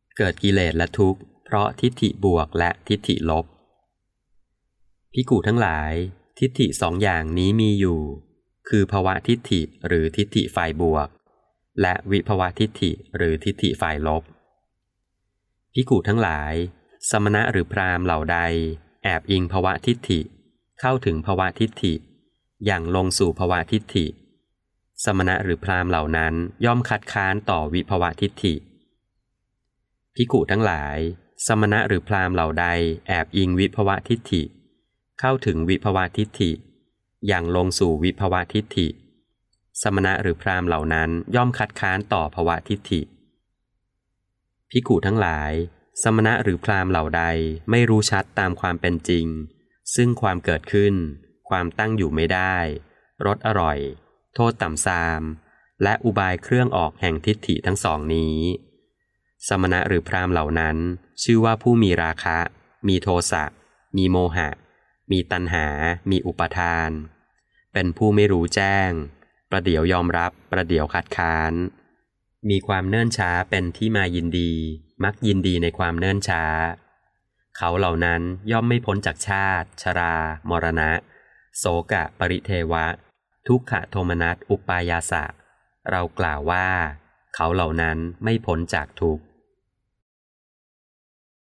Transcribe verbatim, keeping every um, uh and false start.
เกิดกิเลสและทุกข์เพราะทิฏฐิบวกและทิฏฐิลบภิกขุทั้งหลายทิฏฐิสองอย่างนี้มีอยู่คือภวทิฏฐิหรือทิฏฐิฝ่ายบวกและวิภวทิฏฐิหรือทิฏฐิฝ่ายลบภิกขุทั้งหลายสมณะหรือพราหมณ์เหล่าใดแอบอิงภวทิฏฐิเข้าถึงภวทิฏฐิอย่างลงสู่ภวทิฏฐิสมณะหรือพราหมณ์เหล่านั้นย่อมคัดค้านต่อวิภวทิฏฐิภิกขุทั้งหลายสมณะหรือพราหมณ์เหล่าใดแอบอิงวิภวทิฏฐิเข้าถึงวิภวทิฏฐิอย่างลงสู่วิภวทิฏฐิสมณะหรือพราหมณ์เหล่านั้นย่อมคัดค้านต่อภวทิฏฐิภิกขุทั้งหลายสมณะหรือพราหมณ์เหล่าใดไม่รู้ชัดตามความเป็นจริงซึ่งความเกิดขึ้นความตั้งอยู่ไม่ได้รสอร่อยโทษต่ำทรามและอุบายเครื่องออกแห่งทิฏฐิทั้งสองนี้สมณะหรือพราหมณ์เหล่านั้นชื่อว่าผู้มีราคะมีโทสะมีโมหะมีตัณหามีอุปาทานเป็นผู้ไม่รู้แจ้งประเดี๋ยวยอมรับประเดี๋ยวคัดค้านมีความเนิ่นช้าเป็นที่มายินดีมักยินดีในความเนิ่นช้าเขาเหล่านั้นย่อมไม่พ้นจากชาติชรามรณะโศกะปริเทวะทุกขโทมนัสอุปายาสะเรากล่าวว่าเขาเหล่านั้นไม่พ้นจากทุกข์